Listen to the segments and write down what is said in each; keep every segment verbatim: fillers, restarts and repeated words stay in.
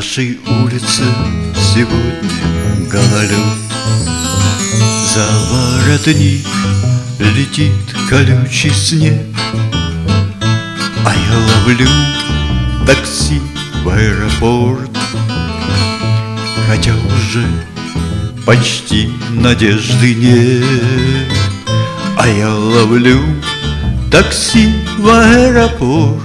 нашей улице сегодня гололед. За воротник летит колючий снег, а я ловлю такси в аэропорт. Хотя уже почти надежды нет, а я ловлю такси в аэропорт.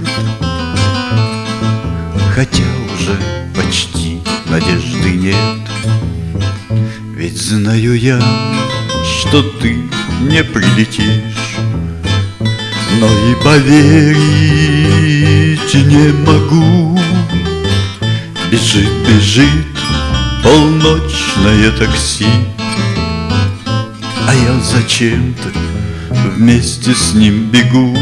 Хотя уже почти надежды нет. Ведь знаю я, что ты не прилетишь, но и поверить не могу. Бежит, бежит полночное такси, а я зачем-то вместе с ним бегу.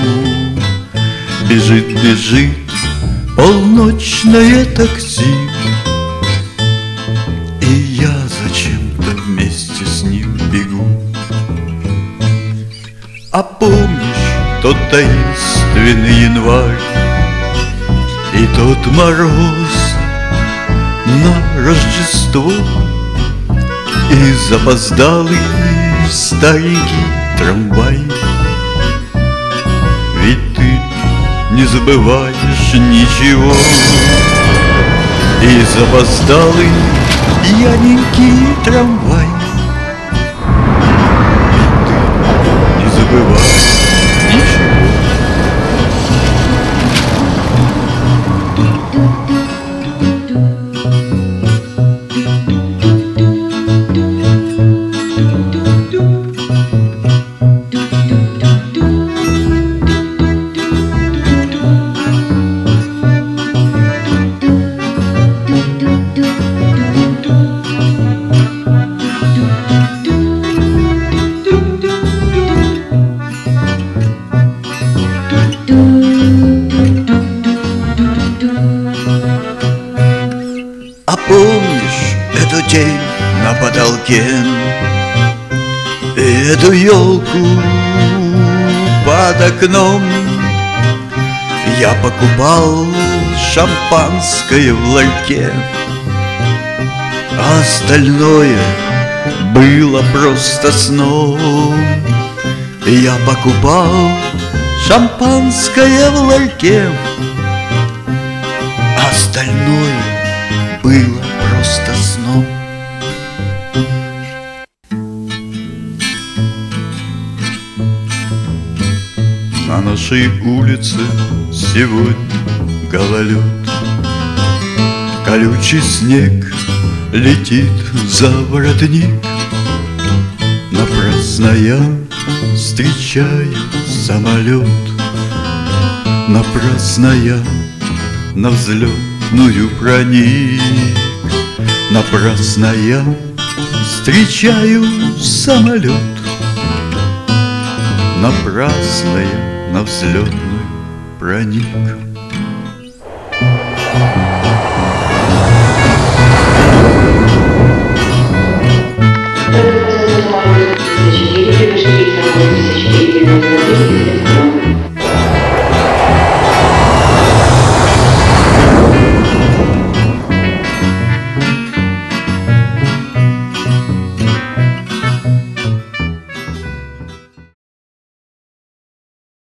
Бежит, бежит полночное такси, и я зачем-то вместе с ним бегу. А помнишь тот таинственный январь и тот мороз на Рождество, и запоздалый старенький трамвай? Ведь ты не забываешь ничего, и запоздалый пьяненький трамвай. Ведь ты не забываешь ничего. А помнишь эту тень на потолке и эту елку под окном? Я покупал шампанское в ларьке, а остальное было просто сном. Я покупал шампанское в ларьке, а остальное было просто сном. На нашей улице сегодня гололед. Колючий снег летит за воротник. Напрасно я встречаю самолет. Напрасно я на взлетную проник. Напрасно я встречаю самолет. Напрасно я на взлетную проник. тысяча четыре, тысяча четыре,